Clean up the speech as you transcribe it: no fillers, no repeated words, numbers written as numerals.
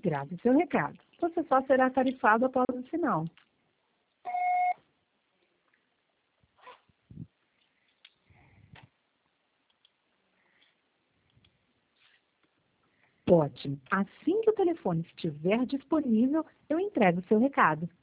Grave seu recado. Você só será tarifado após o sinal. Ótimo. Assim que o telefone estiver disponível, eu entrego o seu recado.